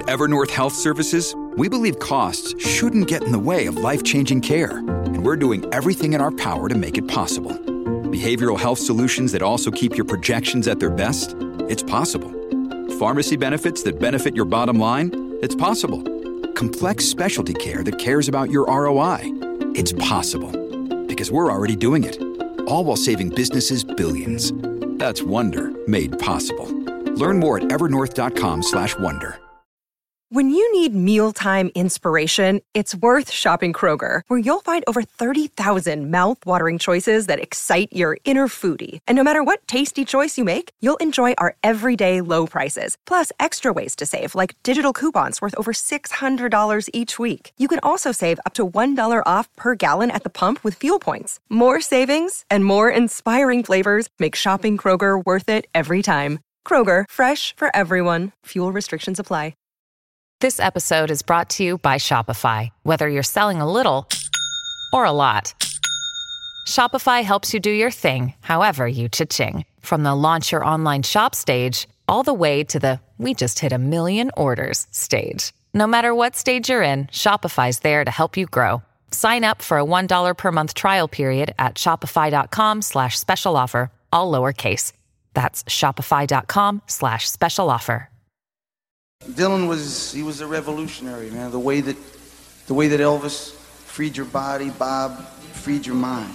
At Evernorth Health Services, we believe costs shouldn't get in the way of life-changing care, and we're doing everything in our power to make it possible. Behavioral health solutions that also keep your projections at their best? It's possible. Pharmacy benefits that benefit your bottom line? It's possible. Complex specialty care that cares about your ROI? It's possible. Because we're already doing it. All while saving businesses billions. That's Wonder made possible. Learn more at evernorth.com/wonder. When you need mealtime inspiration, it's worth shopping Kroger, where you'll find over 30,000 mouth-watering choices that excite your inner foodie. And no matter what tasty choice you make, you'll enjoy our everyday low prices, plus extra ways to save, like digital coupons worth over $600 each week. You can also save up to $1 off per gallon at the pump with fuel points. More savings and more inspiring flavors make shopping Kroger worth it every time. Kroger, fresh for everyone. Fuel restrictions apply. This episode is brought to you by Shopify. Whether you're selling a little or a lot, Shopify helps you do your thing, however you cha-ching. From the launch your online shop stage, all the way to the we just hit 1 million orders stage. No matter what stage you're in, Shopify's there to help you grow. Sign up for a $1 per month trial period at shopify.com/special offer, all lowercase. That's shopify.com/special offer. Dylan was a revolutionary, man. The way that Elvis freed your body, Bob freed your mind.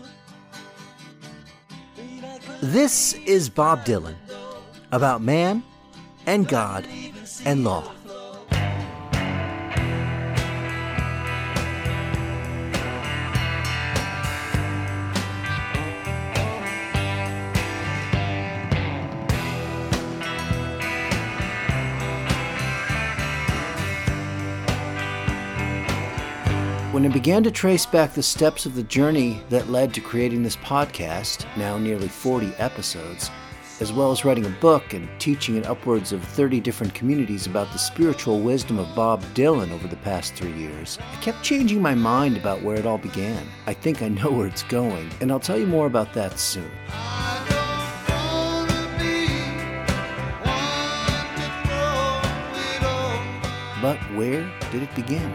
This is Bob Dylan, about man and God and law. When I began to trace back the steps of the journey that led to creating this podcast, now nearly 40 episodes, as well as writing a book and teaching in upwards of 30 different communities about the spiritual wisdom of Bob Dylan over the past 3 years, I kept changing my mind about where it all began. I think I know where it's going, and I'll tell you more about that soon. But where did it begin?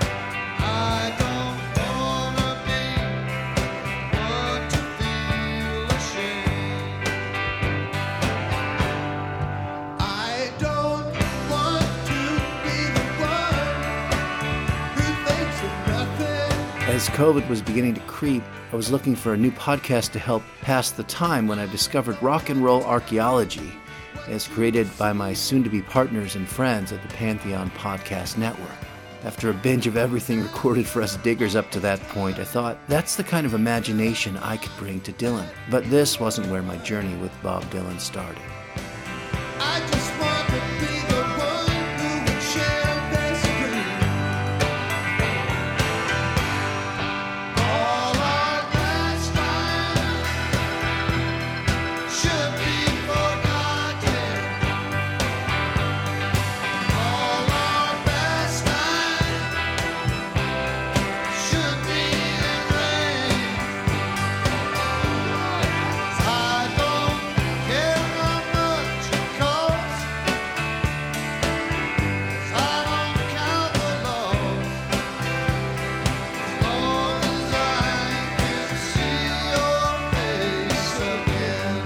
As COVID was beginning to creep, I was looking for a new podcast to help pass the time when I discovered Rock and Roll Archaeology, as created by my soon-to-be partners and friends at the Pantheon Podcast Network. After a binge of everything recorded for us diggers up to that point, I thought, that's the kind of imagination I could bring to Dylan. But this wasn't where my journey with Bob Dylan started. I just want to be the one who would share this dream. All our past time should be forgotten. All our best time should be erased. I don't care how much it costs. I don't count the loss. As long as I can see your face again.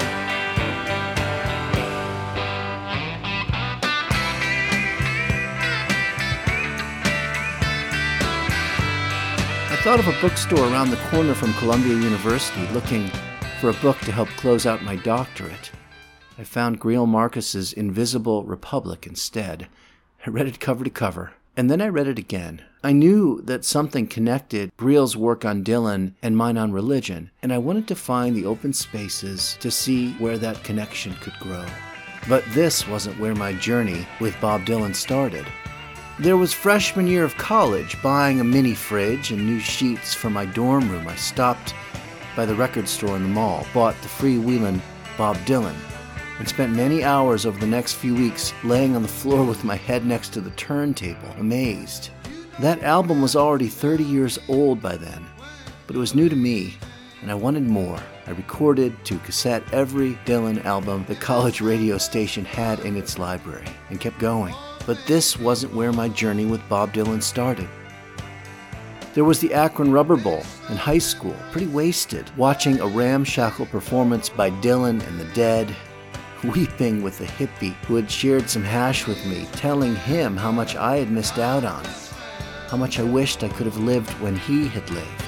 I thought of a bookstore around the corner from Columbia University looking for a book to help close out my doctorate. I found Greil Marcus's Invisible Republic instead. I read it cover to cover, and then I read it again. I knew that something connected Greil's work on Dylan and mine on religion, and I wanted to find the open spaces to see where that connection could grow. But this wasn't where my journey with Bob Dylan started. There was freshman year of college, buying a mini fridge and new sheets for my dorm room. I stopped by the record store in the mall, bought the freewheelin' Bob Dylan, and spent many hours over the next few weeks laying on the floor with my head next to the turntable, amazed. That album was already 30 years old by then, but it was new to me, and I wanted more. I recorded to cassette every Dylan album the college radio station had in its library, and kept going. But this wasn't where my journey with Bob Dylan started. There was the Akron Rubber Bowl in high school, pretty wasted, watching a ramshackle performance by Dylan and the Dead, weeping with a hippie who had shared some hash with me, telling him how much I had missed out on, how much I wished I could have lived when he had lived.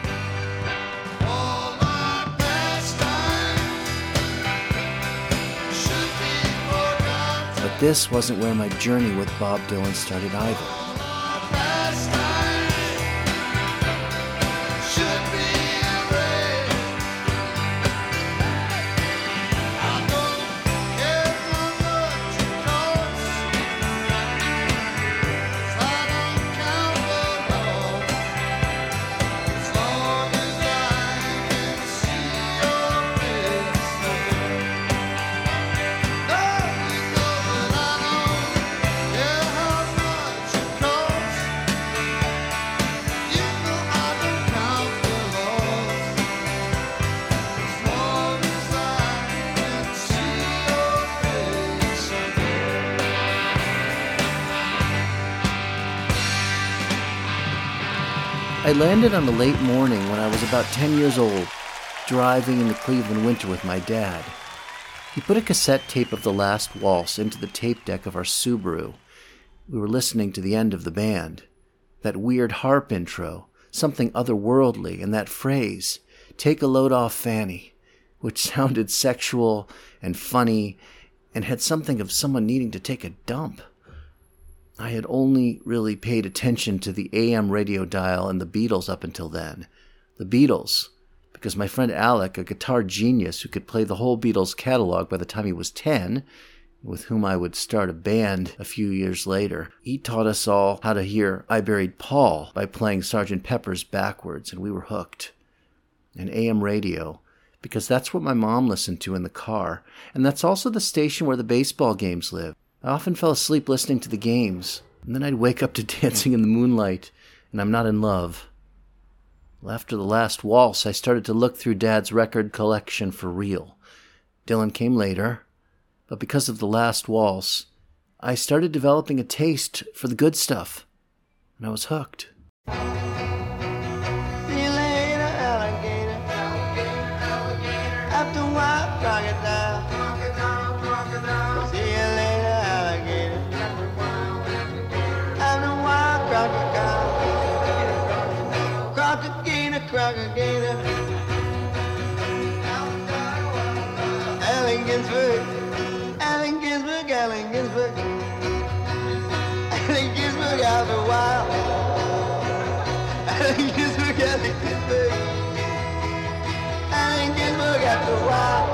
But this wasn't where my journey with Bob Dylan started either. I landed on a late morning when I was about 10 years old, driving in the Cleveland winter with my dad. He put a cassette tape of The Last Waltz into the tape deck of our Subaru. We were listening to the end of the band. That weird harp intro, something otherworldly, and that phrase, "Take a load off Fanny," which sounded sexual and funny and had something of someone needing to take a dump. I had only really paid attention to the AM radio dial and the Beatles up until then. The Beatles, because my friend Alec, a guitar genius who could play the whole Beatles catalog by the time he was 10, with whom I would start a band a few years later, he taught us all how to hear I Buried Paul by playing Sgt. Pepper's backwards, and we were hooked. And AM radio, because that's what my mom listened to in the car, and that's also the station where the baseball games live. I often fell asleep listening to the games, and then I'd wake up to Dancing in the Moonlight, and I'm Not in Love. Well, after The Last Waltz, I started to look through Dad's record collection for real. Dylan came later, but because of The Last Waltz, I started developing a taste for the good stuff, and I was hooked. See you later, alligator. After a while, crocodile. See you later, alligator. After a while, crocodile. Crocodile. Allen Ginsberg. Allen Ginsberg. Allen Ginsberg after a while. Allen Ginsberg. Allen Ginsberg after a while.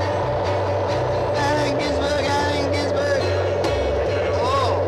Allen Ginsberg. Oh.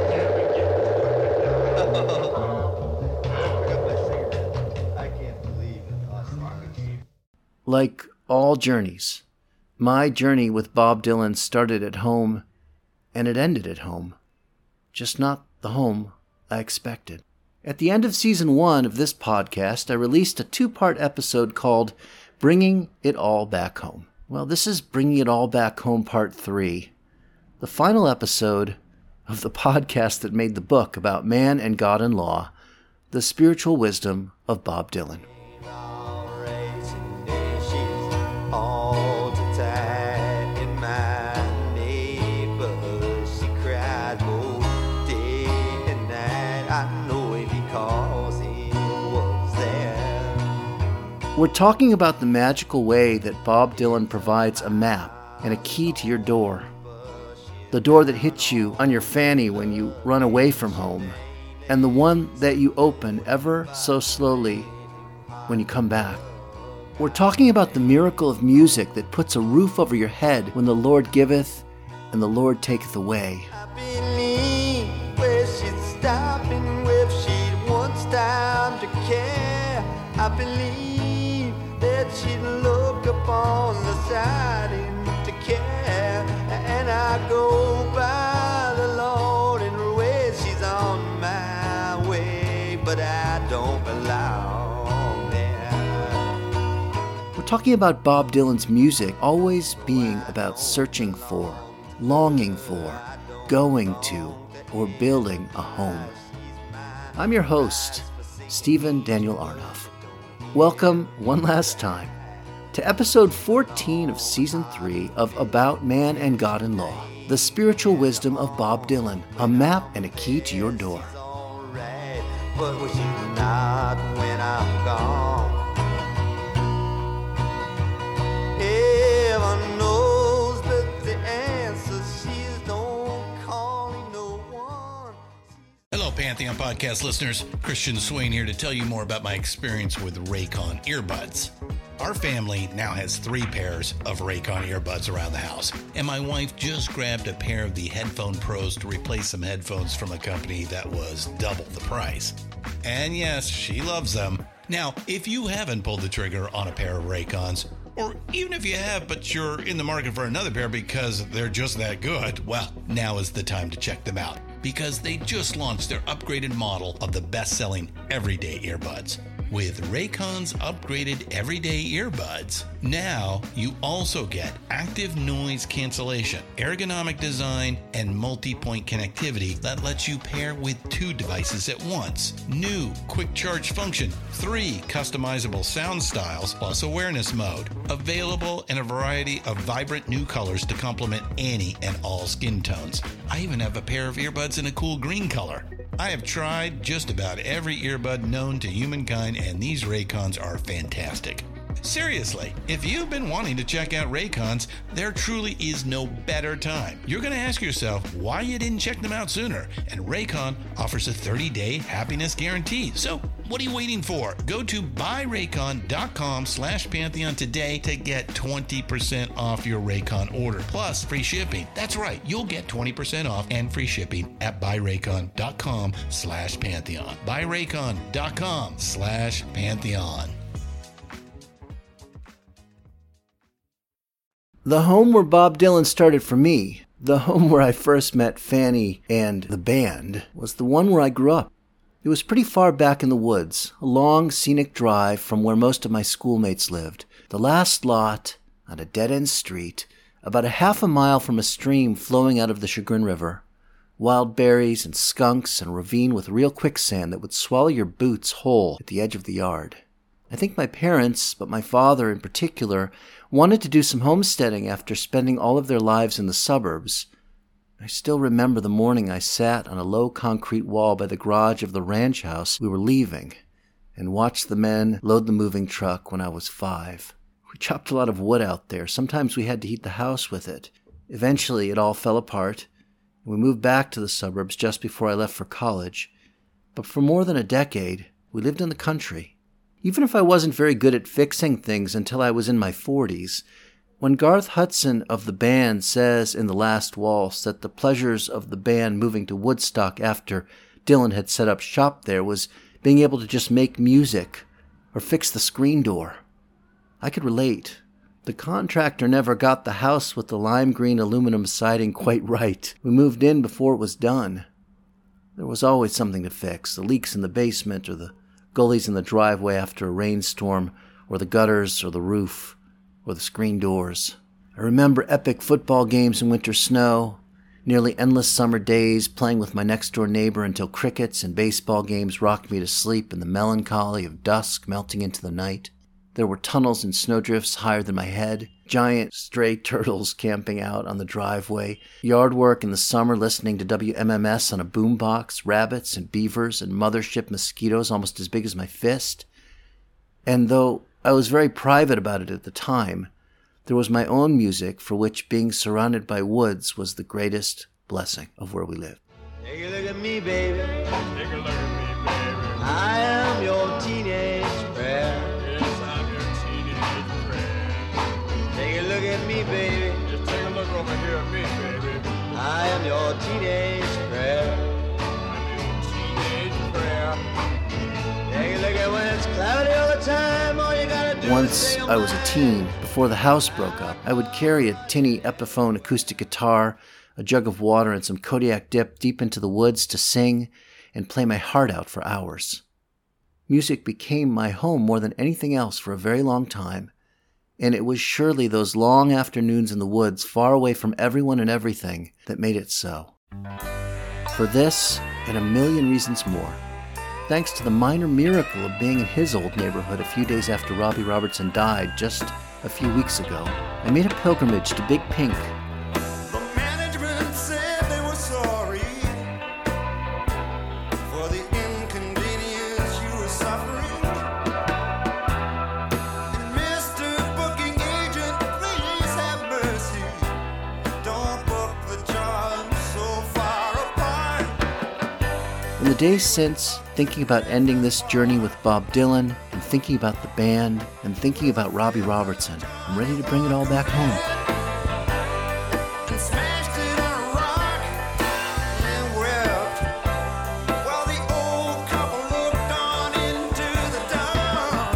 I can't believe it. Like all journeys, my journey with Bob Dylan started at home, and it ended at home. Just not the home I expected. At the end of Season 1 of this podcast, I released a 2-part episode called Bringing It All Back Home. Well, this is Bringing It All Back Home Part 3, the final episode of the podcast that made the book about man and God and law, The Spiritual Wisdom of Bob Dylan. We're talking about the magical way that Bob Dylan provides a map and a key to your door. The door that hits you on your fanny when you run away from home, and the one that you open ever so slowly when you come back. We're talking about the miracle of music that puts a roof over your head when the Lord giveth and the Lord taketh away. I believe where she'd stop and if she'd once time to care. I believe that she'd look upon the siding to care. And I go by the Lord in her way. She's on my way, but I don't belong there. We're talking about Bob Dylan's music always being about searching for, longing for, going to, or building a home. I'm your host, Stephen Daniel Arnoff. Welcome one last time to episode 14 of season 3 of About Man and God and Law, the spiritual wisdom of Bob Dylan, a map and a key to your door. But was she not when I'm gone? Heaven knows that the answer she's no calling no one. Hello, Pantheon Podcast listeners. Christian Swain here to tell you more about my experience with Raycon earbuds. Our family now has 3 pairs of Raycon earbuds around the house, and my wife just grabbed a pair of the Headphone Pros to replace some headphones from a company that was double the price. And yes, she loves them. Now, if you haven't pulled the trigger on a pair of Raycons, or even if you have but you're in the market for another pair because they're just that good, well, now is the time to check them out, because they just launched their upgraded model of the best-selling everyday earbuds. With Raycon's upgraded everyday earbuds, now you also get active noise cancellation, ergonomic design, and multi-point connectivity that lets you pair with 2 devices at once. New quick charge function, 3 customizable sound styles, plus awareness mode. Available in a variety of vibrant new colors to complement any and all skin tones. I even have a pair of earbuds in a cool green color. I have tried just about every earbud known to humankind, and these Raycons are fantastic. Seriously, if you've been wanting to check out Raycons, there truly is no better time. You're going to ask yourself why you didn't check them out sooner, and Raycon offers a 30-day happiness guarantee. So what are you waiting for? Go to buyraycon.com/Pantheon today to get 20% off your Raycon order, plus free shipping. That's right, you'll get 20% off and free shipping at buyraycon.com/Pantheon. buyraycon.com/Pantheon. The home where Bob Dylan started for me, the home where I first met Fanny and the band, was the one where I grew up. It was pretty far back in the woods, a long scenic drive from where most of my schoolmates lived. The last lot on a dead-end street, about a half a mile from a stream flowing out of the Chagrin River. Wild berries and skunks and a ravine with real quicksand that would swallow your boots whole at the edge of the yard. I think my parents, but my father in particular, wanted to do some homesteading after spending all of their lives in the suburbs. I still remember the morning I sat on a low concrete wall by the garage of the ranch house we were leaving and watched the men load the moving truck when I was 5. We chopped a lot of wood out there. Sometimes we had to heat the house with it. Eventually, it all fell apart. We moved back to the suburbs just before I left for college. But for more than a decade, we lived in the country. Even if I wasn't very good at fixing things until I was in my 40s, when Garth Hudson of the band says in The Last Waltz that the pleasures of the band moving to Woodstock after Dylan had set up shop there was being able to just make music or fix the screen door, I could relate. The contractor never got the house with the lime green aluminum siding quite right. We moved in before it was done. There was always something to fix, the leaks in the basement or the gullies in the driveway after a rainstorm, or the gutters, or the roof, or the screen doors. I remember epic football games in winter snow, nearly endless summer days playing with my next-door neighbor until crickets and baseball games rocked me to sleep in the melancholy of dusk melting into the night. There were tunnels and snowdrifts higher than my head, giant stray turtles camping out on the driveway, yard work in the summer listening to WMMS on a boombox, rabbits and beavers and mothership mosquitoes almost as big as my fist. And though I was very private about it at the time, there was my own music for which being surrounded by woods was the greatest blessing of where we lived. Take a look at me, baby. Take a look at me, baby. I am your teenage prayer. Yes, I'm your teenage friend. Take a look at me, baby. Just take a look over here at me, baby. I am your teenage prayer. I'm your teenage prayer. Take a look at when it's cloudy all the time. All you gotta do Once is say, I was a teen, before the house broke up, I would carry a tinny Epiphone acoustic guitar, a jug of water, and some Kodiak dip deep into the woods to sing and play my heart out for hours. Music became my home more than anything else for a very long time, and it was surely those long afternoons in the woods, far away from everyone and everything, that made it so. For this and a million reasons more, thanks to the minor miracle of being in his old neighborhood a few days after Robbie Robertson died just a few weeks ago, I made a pilgrimage to Big Pink. The management said they were sorry for the inconvenience you were suffering. And Mr. Booking Agent, please have mercy. Don't book the job so far apart. In the days since, thinking about ending this journey with Bob Dylan, and thinking about the band, and thinking about Robbie Robertson, I'm ready to bring it all back home. And smashed it on a rock and wept while the old couple looked on into the dark.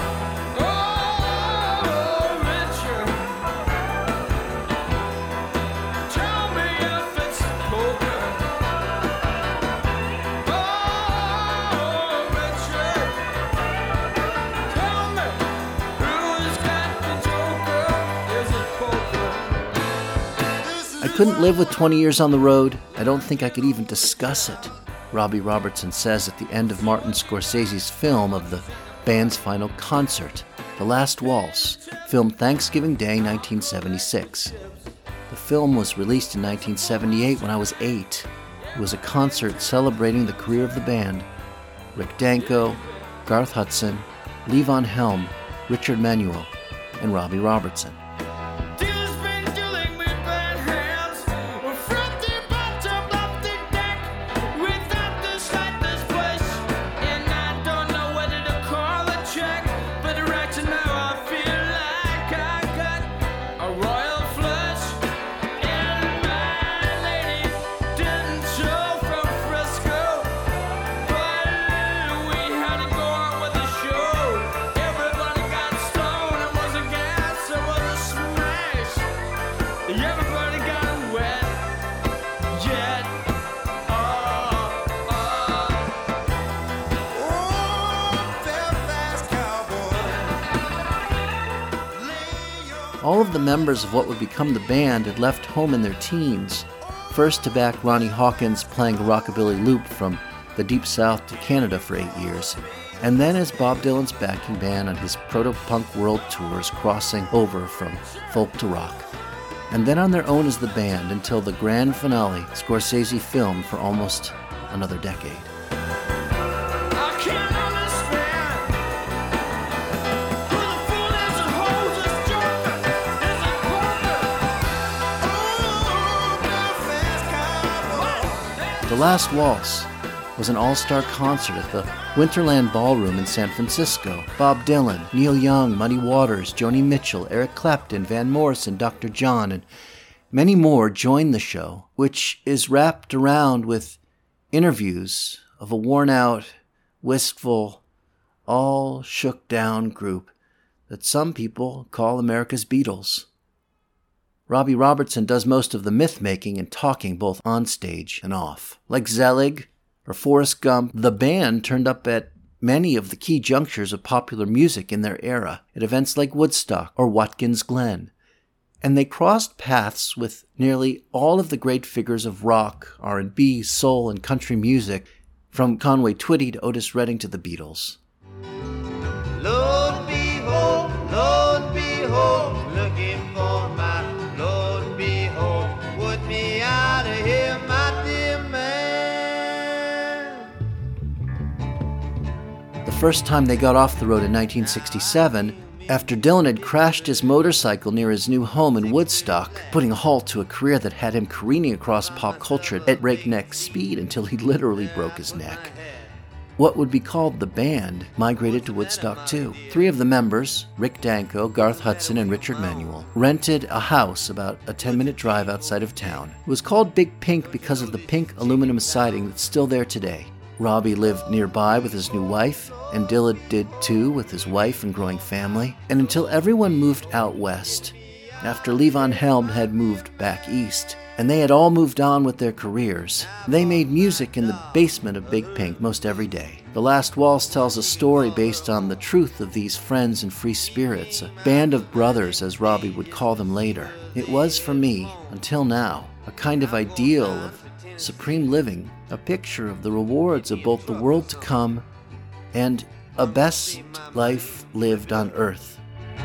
Oh, Richard, tell me if it's poker. Oh, Richard, tell me who's got the joker? Is it poker? I couldn't live with 20 years on the road. I don't think I could even discuss it, Robbie Robertson says at the end of Martin Scorsese's film of the band's final concert, The Last Waltz, filmed Thanksgiving Day 1976. The film was released in 1978 when I was 8. It was a concert celebrating the career of the band. Rick Danko, Garth Hudson, Levon Helm, Richard Manuel, and Robbie Robertson. Deal's been dealing me bad hands. We're from the bottom of the deck without the slightest push. And I don't know whether to call a check, but right now I feel like I got a royal flush. And my lady didn't show from Frisco, but we had to go on with the show. Everybody got stoned, it was a gas, it was a smash. Everybody got wet, yet. Belfast cowboy. All of the members of what would become the band had left home in their teens, first to back Ronnie Hawkins playing a rockabilly loop from the Deep South to Canada for 8 years, and then as Bob Dylan's backing band on his proto-punk world tours crossing over from folk to rock, and then on their own as the band until the grand finale Scorsese filmed for almost another decade. I can't understand who the fool is and holds this joker. Is it poker? Oh, Belfast cowboy. The Last Waltz was an all-star concert at the Winterland Ballroom in San Francisco. Bob Dylan, Neil Young, Muddy Waters, Joni Mitchell, Eric Clapton, Van Morrison, Dr. John, and many more joined the show, which is wrapped around with interviews of a worn-out, wistful, all shook-down group that some people call America's Beatles. Robbie Robertson does most of the myth-making and talking both on stage and off. Like Zelig or Forrest Gump, the band turned up at many of the key junctures of popular music in their era, at events like Woodstock or Watkins Glen. And they crossed paths with nearly all of the great figures of rock, R&B, soul, and country music, from Conway Twitty to Otis Redding to the Beatles. Lord behold, looking for my Lord behold, put me out of here, my dear man. The first time they got off the road in 1967, after Dylan had crashed his motorcycle near his new home in Woodstock, putting a halt to a career that had him careening across pop culture at breakneck speed until he literally broke his neck. What would be called the band migrated to Woodstock too. 3 of the members, Rick Danko, Garth Hudson, and Richard Manuel, rented a house about a 10-minute drive outside of town. It was called Big Pink because of the pink aluminum siding that's still there today. Robbie lived nearby with his new wife, and Dylan did too with his wife and growing family. And until everyone moved out west, after Levon Helm had moved back east, and they had all moved on with their careers, they made music in the basement of Big Pink most every day. The Last Waltz tells a story based on the truth of these friends and free spirits, a band of brothers, as Robbie would call them later. It was, for me, until now, a kind of ideal of supreme living, a picture of the rewards of both the world to come and a best life lived on earth.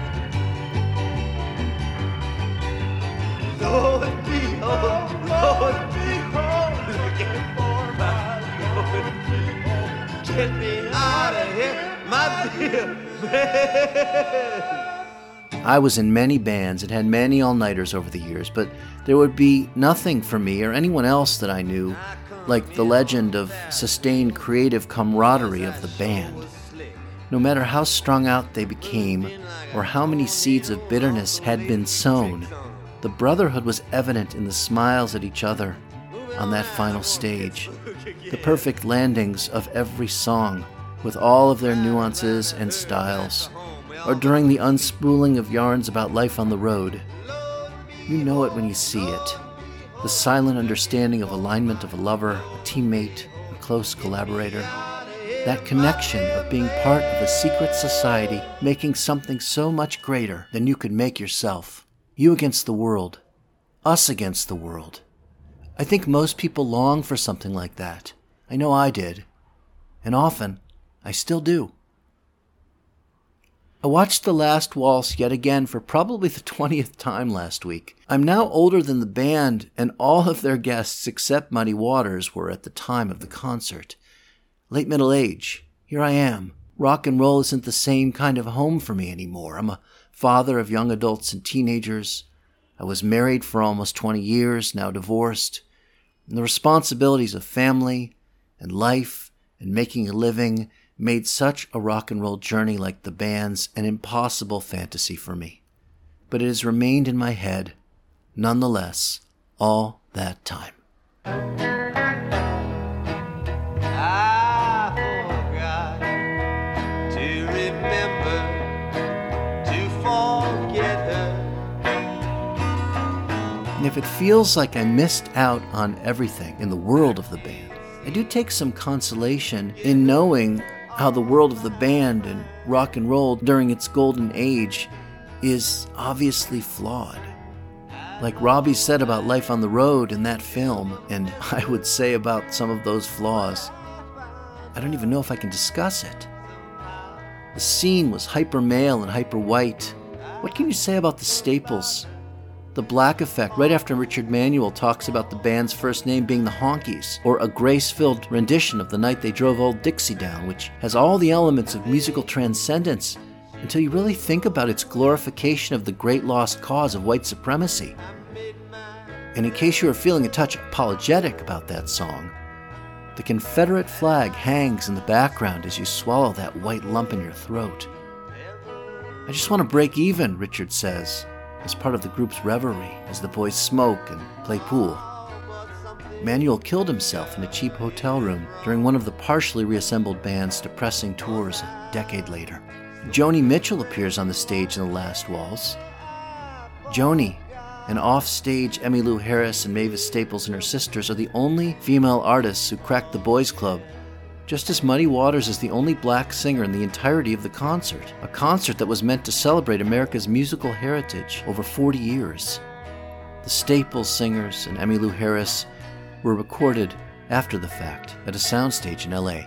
Lord, behold, looking for my Lord, behold. Get me out of here, my dear friend. I was in many bands and had many all-nighters over the years, but there would be nothing for me or anyone else that I knew like the legend of sustained creative camaraderie of the band. No matter how strung out they became or how many seeds of bitterness had been sown, the brotherhood was evident in the smiles at each other on that final stage, the perfect landings of every song with all of their nuances and styles, or during the unspooling of yarns about life on the road. You know it when you see it. The silent understanding of alignment of a lover, a teammate, a close collaborator. That connection of being part of a secret society, making something so much greater than you could make yourself. You against the world. Us against the world. I think most people long for something like that. I know I did. And often, I still do. I watched The Last Waltz yet again for probably the 20th time last week. I'm now older than the band, and all of their guests except Muddy Waters were at the time of the concert. Late middle age. Here I am. Rock and roll isn't the same kind of home for me anymore. I'm a father of young adults and teenagers. I was married for almost 20 years, now divorced. And the responsibilities of family and life and making a living made such a rock and roll journey like the band's an impossible fantasy for me. But it has remained in my head, nonetheless, all that time. I forgot to remember to forget her. And if it feels like I missed out on everything in the world of the band, I do take some consolation in knowing how the world of the band and rock and roll during its golden age is obviously flawed. Like Robbie said about life on the road in that film, and I would say about some of those flaws, I don't even know if I can discuss it. The scene was hyper male and hyper white. What can you say about the Staples? The Black Effect, right after Richard Manuel talks about the band's first name being the Honkies, or a grace-filled rendition of The Night They Drove Old Dixie Down, which has all the elements of musical transcendence until you really think about its glorification of the great lost cause of white supremacy. And in case you are feeling a touch apologetic about that song, the Confederate flag hangs in the background as you swallow that white lump in your throat. I just want to break even, Richard says, as part of the group's reverie as the boys smoke and play pool. Manuel killed himself in a cheap hotel room during one of the partially reassembled band's depressing tours a decade later. Joni Mitchell appears on the stage in The Last Waltz. Joni, and off-stage Emmylou Harris and Mavis Staples and her sisters are the only female artists who cracked the boys' club, just as Muddy Waters is the only black singer in the entirety of the concert, a concert that was meant to celebrate America's musical heritage over 40 years. The Staples singers and Emmylou Harris were recorded after the fact at a soundstage in L.A.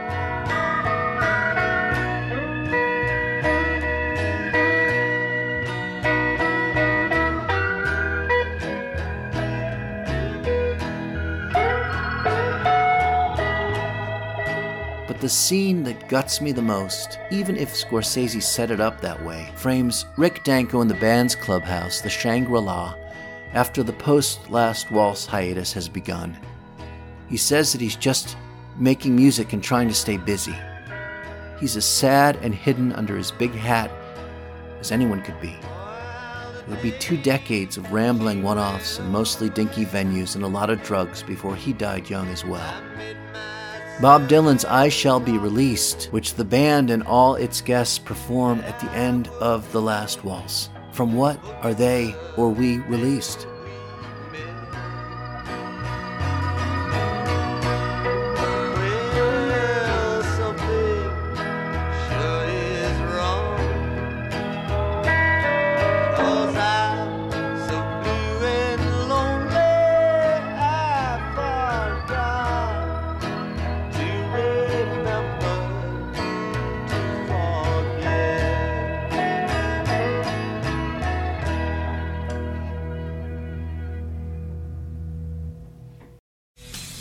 The scene that guts me the most, even if Scorsese set it up that way, frames Rick Danko in the band's clubhouse, the Shangri-La, after the post-Last Waltz hiatus has begun. He says that he's just making music and trying to stay busy. He's as sad and hidden under his big hat as anyone could be. It would be 2 decades of rambling one-offs and mostly dinky venues and a lot of drugs before he died young as well. Bob Dylan's I Shall Be Released, which the band and all its guests perform at the end of The Last Waltz. From what are they or we released? Well, something sure is wrong, 'cause I'm so blue and lonely, I forgot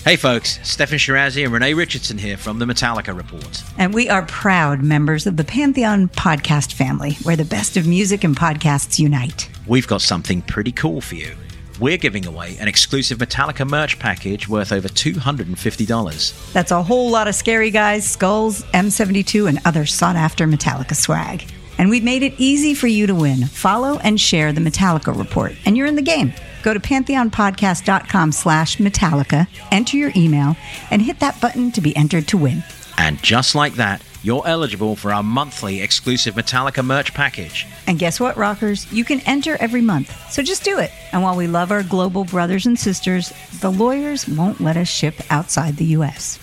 Hey folks, Stefan Shirazi and Renee Richardson here from the Metallica Report. And we are proud members of the Pantheon podcast family, where the best of music and podcasts unite. We've got something pretty cool for you. We're giving away an exclusive Metallica merch package worth over $250. That's a whole lot of Scary Guys, Skulls, M72, and other sought-after Metallica swag. And we've made it easy for you to win. Follow and share the Metallica Report, and you're in the game. Go to pantheonpodcast.com/Metallica, enter your email, and hit that button to be entered to win. And just like that, you're eligible for our monthly exclusive Metallica merch package. And guess what, rockers? You can enter every month, so just do it. And while we love our global brothers and sisters, the lawyers won't let us ship outside the U.S.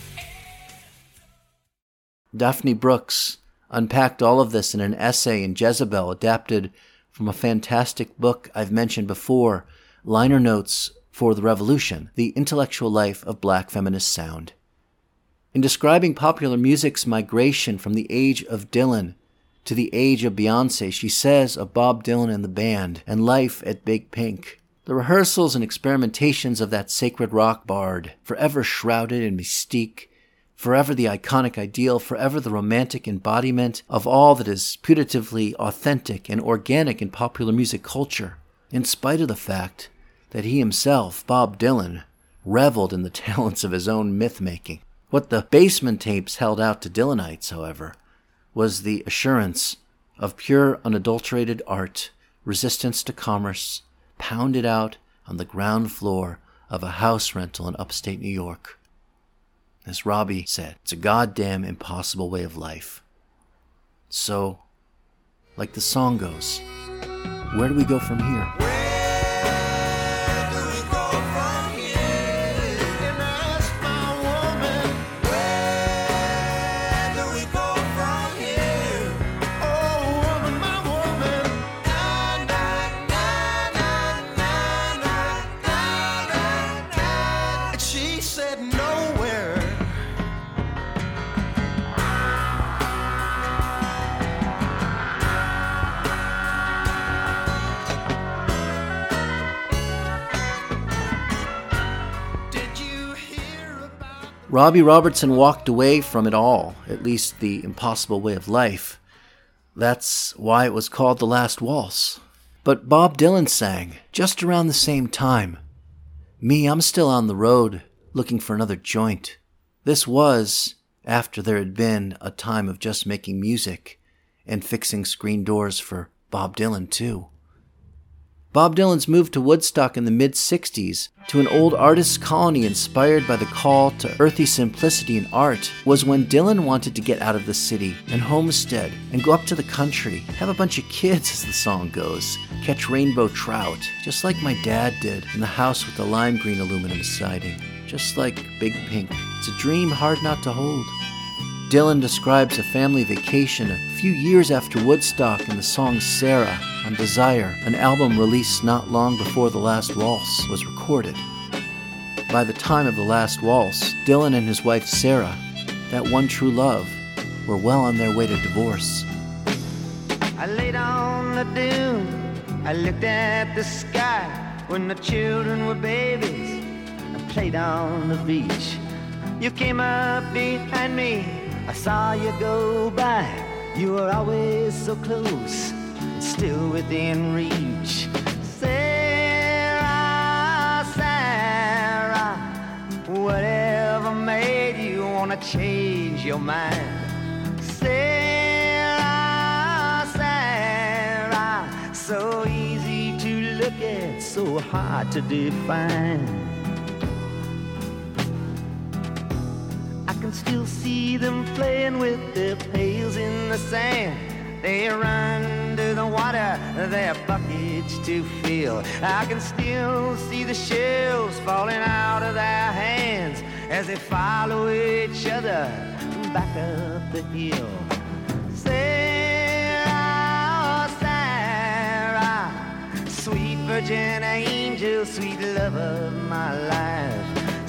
Daphne Brooks unpacked all of this in an essay in Jezebel, adapted from a fantastic book I've mentioned before, Liner Notes for the Revolution, The Intellectual Life of Black Feminist Sound. In describing popular music's migration from the age of Dylan to the age of Beyoncé, she says of Bob Dylan and the band and life at Big Pink, the rehearsals and experimentations of that sacred rock bard, forever shrouded in mystique, forever the iconic ideal, forever the romantic embodiment of all that is putatively authentic and organic in popular music culture, in spite of the fact that he himself, Bob Dylan, reveled in the talents of his own myth-making. What the Basement tapes held out to Dylanites, however, was the assurance of pure, unadulterated art, resistance to commerce, pounded out on the ground floor of a house rental in upstate New York. As Robbie said, it's a goddamn impossible way of life. So, like the song goes, where do we go from here? Robbie Robertson walked away from it all, at least the impossible way of life. That's why it was called The Last Waltz. But Bob Dylan sang, just around the same time. Me, I'm still on the road, looking for another joint. This was after there had been a time of just making music and fixing screen doors for Bob Dylan, too. Bob Dylan's move to Woodstock in the mid-60s, to an old artist's colony inspired by the call to earthy simplicity in art, was when Dylan wanted to get out of the city and homestead and go up to the country, have a bunch of kids, as the song goes, catch rainbow trout, just like my dad did in the house with the lime green aluminum siding, just like Big Pink. It's a dream hard not to hold. Dylan describes a family vacation a few years after Woodstock in the song Sarah on Desire, an album released not long before The Last Waltz was recorded. By the time of The Last Waltz, Dylan and his wife Sarah, that one true love, were well on their way to divorce. I laid on the dune, I looked at the sky when the children were babies. I played on the beach. You came up behind me, I saw you go by. You were always so close, still within reach. Sarah, Sarah, whatever made you wanna change your mind? Sarah, Sarah, so easy to look at, so hard to define. I can still see them playing with their pails in the sand. They run to the water, their buckets to fill. I can still see the shells falling out of their hands as they follow each other back up the hill. Sarah, Sarah, sweet virgin angel, sweet love of my life.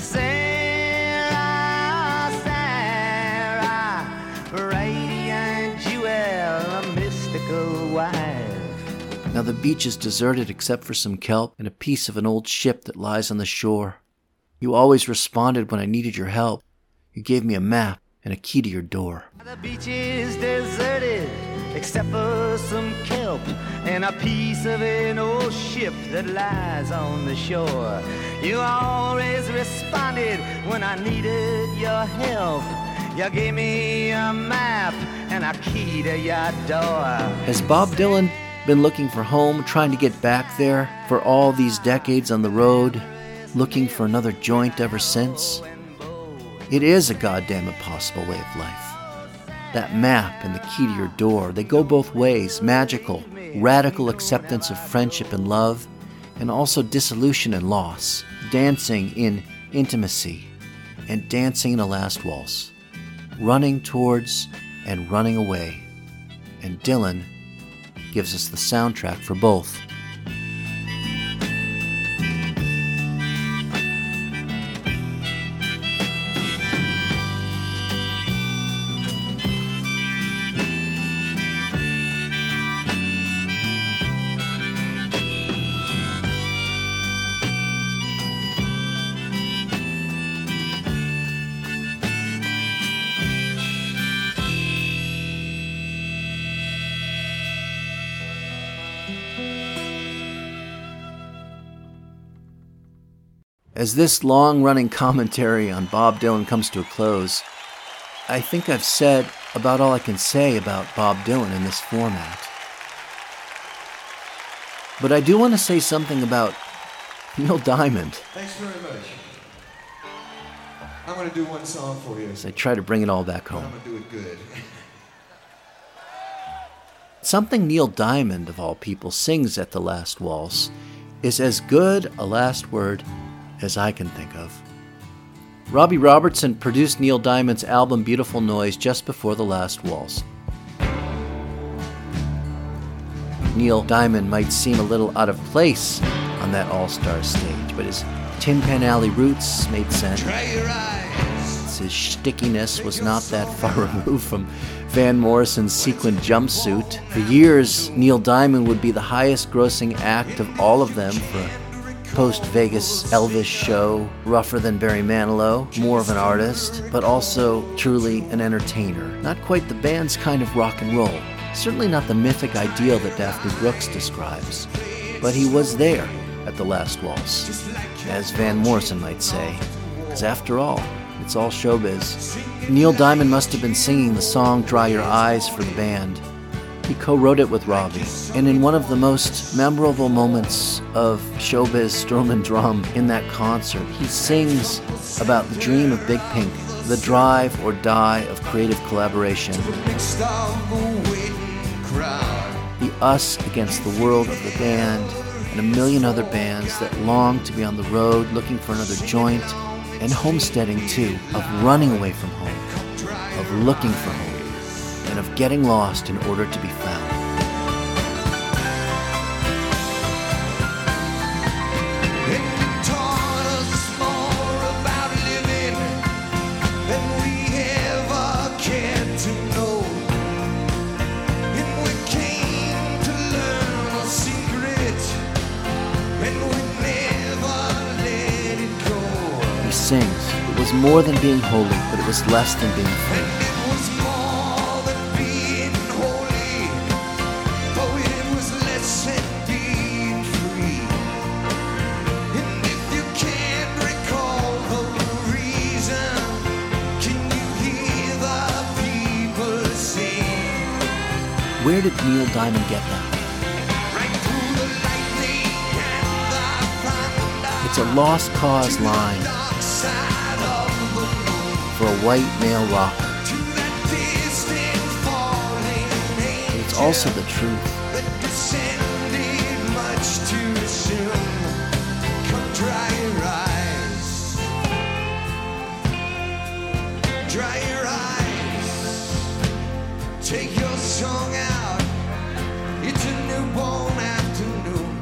Sarah, Sarah, radiant jewel, a mystical wife. Now the beach is deserted except for some kelp and a piece of an old ship that lies on the shore. You always responded when I needed your help. You gave me a map and a key to your door. The beach is deserted, except for some kelp and a piece of an old ship that lies on the shore. You always responded when I needed your help. You gave me a map and a key to your door. Has Bob Dylan been looking for home, trying to get back there for all these decades on the road, looking for another joint ever since? It is a goddamn impossible way of life. That map and the key to your door, they go both ways. Magical, radical acceptance of friendship and love, and also dissolution and loss. Dancing in intimacy, and dancing in a last waltz. Running towards and running away. And Dylan gives us the soundtrack for both. As this long-running commentary on Bob Dylan comes to a close, I think I've said about all I can say about Bob Dylan in this format. But I do want to say something about Neil Diamond. Thanks very much. I'm going to do one song for you. As I try to bring it all back home. I'm going to do it good. Something Neil Diamond, of all people, sings at the last waltz is as good a last word as I can think of. Robbie Robertson produced Neil Diamond's album Beautiful Noise just before the last waltz. Neil Diamond might seem a little out of place on that all-star stage, but his Tin Pan Alley roots made sense. His stickiness was not that far removed from Van Morrison's sequin jumpsuit. For years, Neil Diamond would be the highest-grossing act of all of them for post-Vegas Elvis show, rougher than Barry Manilow, more of an artist, but also truly an entertainer. Not quite the band's kind of rock and roll, certainly not the mythic ideal that Daphne Brooks describes, but he was there at the last waltz, as Van Morrison might say, because after all, it's all showbiz. Neil Diamond must have been singing the song Dry Your Eyes for the band. He co-wrote it with Robbie, and in one of the most memorable moments of showbiz Sturm and Drum in that concert, he sings about the dream of Big Pink, the drive or die of creative collaboration, the us against the world of the band, and a million other bands that long to be on the road looking for another joint, and homesteading too, of running away from home, of looking for home, and of getting lost in order to be found. He sings, it was more than being holy, but it was less than being free. Where did Neil Diamond get that? It's a lost cause line for a white male rocker. But it's also the truth. Dry your eyes, take your song out, it's a newborn afternoon.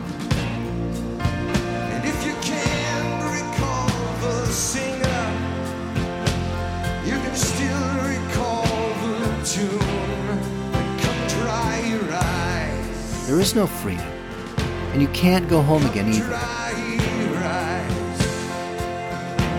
And if you can't recall the singer, you can still recall the tune. Come dry your eyes. There is no freedom, and you can't go home again either.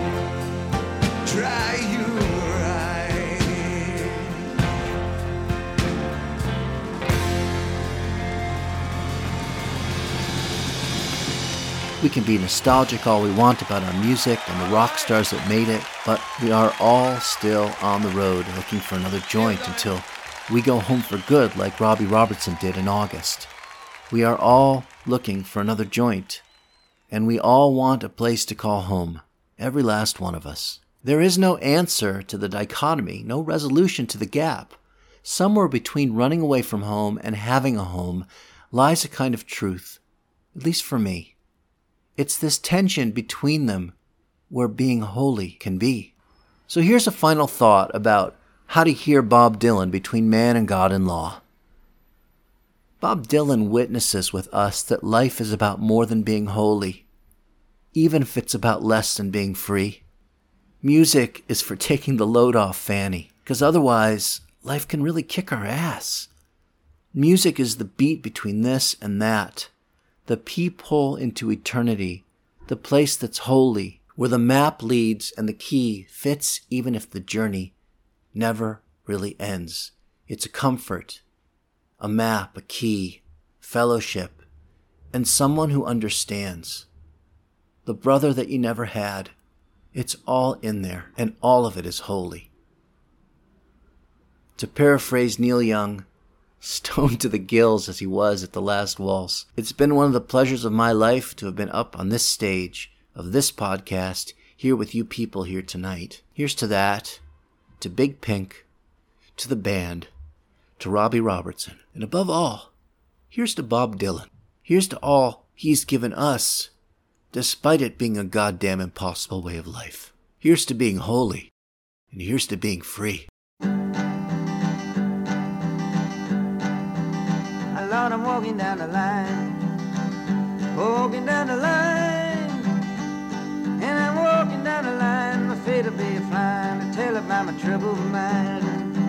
We can be nostalgic all we want about our music and the rock stars that made it, but we are all still on the road looking for another joint until we go home for good like Robbie Robertson did in August. We are all looking for another joint, and we all want a place to call home, every last one of us. There is no answer to the dichotomy, no resolution to the gap. Somewhere between running away from home and having a home lies a kind of truth, at least for me. It's this tension between them where being holy can be. So here's a final thought about how to hear Bob Dylan between man and God and law. Bob Dylan witnesses with us that life is about more than being holy, even if it's about less than being free. Music is for taking the load off Fanny, because otherwise life can really kick our ass. Music is the beat between this and that, the peephole into eternity, the place that's holy, where the map leads and the key fits even if the journey never really ends. It's a comfort, a map, a key, fellowship, and someone who understands. The brother that you never had. It's all in there, and all of it is holy. To paraphrase Neil Young, stoned to the gills as he was at the last waltz, it's been one of the pleasures of my life to have been up on this stage of this podcast here with you people here tonight. Here's to that, to Big Pink, to the band, to Robbie Robertson, and above all, here's to Bob Dylan. Here's to all he's given us, despite it being a goddamn impossible way of life. Here's to being holy, and here's to being free. Lord, I'm walking down the line, walking down the line, and I'm walking down the line, my feet will be flying to tell about my troubled mind.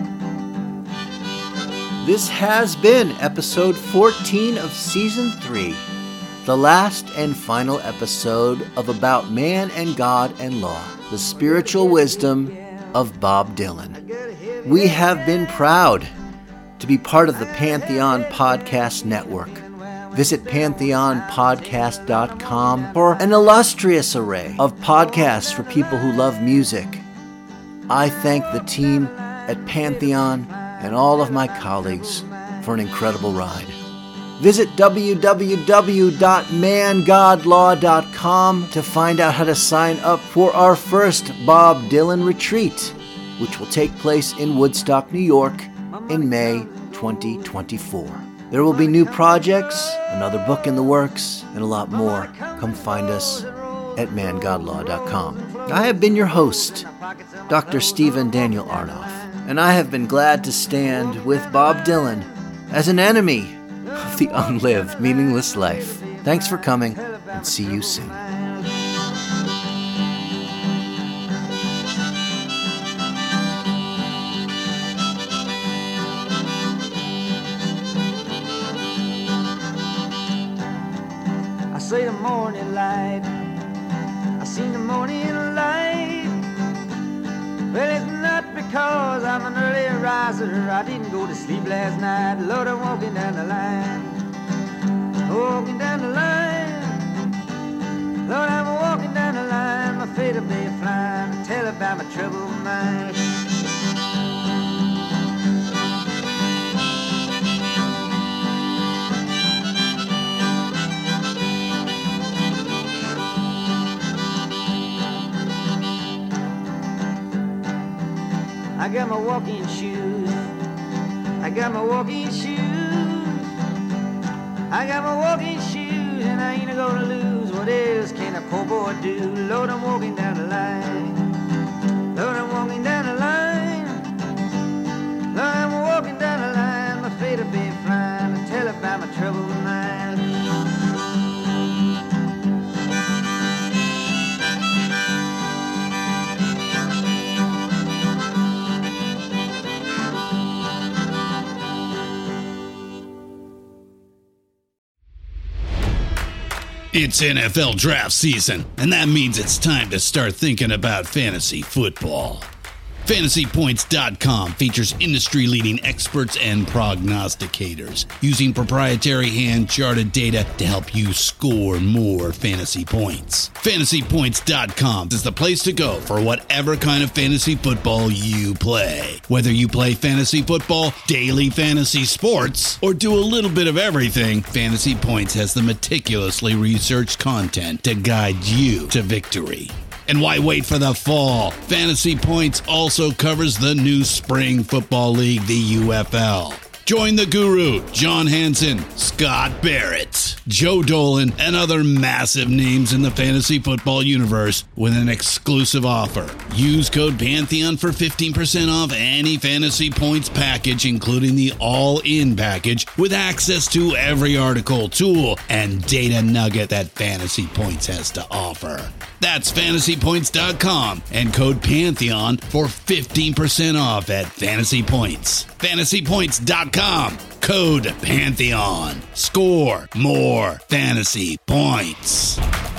This has been episode 14 of season 3, the last and final episode of About Man and God and Law, the spiritual wisdom of Bob Dylan. We have been proud to be part of the Pantheon Podcast Network. Visit pantheonpodcast.com for an illustrious array of podcasts for people who love music. I thank the team at Pantheon and all of my colleagues for an incredible ride. Visit www.mangodlaw.com to find out how to sign up for our first Bob Dylan retreat, which will take place in Woodstock, New York in May 2024. There will be new projects, another book in the works, and a lot more. Come find us at mangodlaw.com. I have been your host, Dr. Stephen Daniel Arnoff, and I have been glad to stand with Bob Dylan as an enemy of the unlived, meaningless life. Thanks for coming, and see you soon. I see the morning light, I seen the morning light. Well, it's not because I'm an early riser, I didn't go to sleep last night. Lord, I'm walking down the line, walking down the line. Lord, I'm walking down the line, my feet will be flying to tell about my troubled mind. I got my walking shoes, I got my walking shoes, I got my walking shoes, and I ain't gonna lose. What else can a poor boy do? Lord, I'm walking down the line, Lord, I'm walking down the line, Lord, I'm walking down the line, my feet will be flying to tell about my troubled mind. It's NFL draft season, and that means it's time to start thinking about fantasy football. FantasyPoints.com features industry-leading experts and prognosticators using proprietary hand-charted data to help you score more fantasy points. FantasyPoints.com is the place to go for whatever kind of fantasy football you play. Whether you play fantasy football, daily fantasy sports, or do a little bit of everything, Fantasy Points has the meticulously researched content to guide you to victory. And why wait for the fall? Fantasy Points also covers the new spring football league, the UFL. Join the guru, John Hansen, Scott Barrett, Joe Dolan, and other massive names in the fantasy football universe with an exclusive offer. Use code Pantheon for 15% off any Fantasy Points package, including the all-in package, with access to every article, tool, and data nugget that Fantasy Points has to offer. That's FantasyPoints.com and code Pantheon for 15% off at Fantasy Points. FantasyPoints.com, code Pantheon. Score more fantasy points.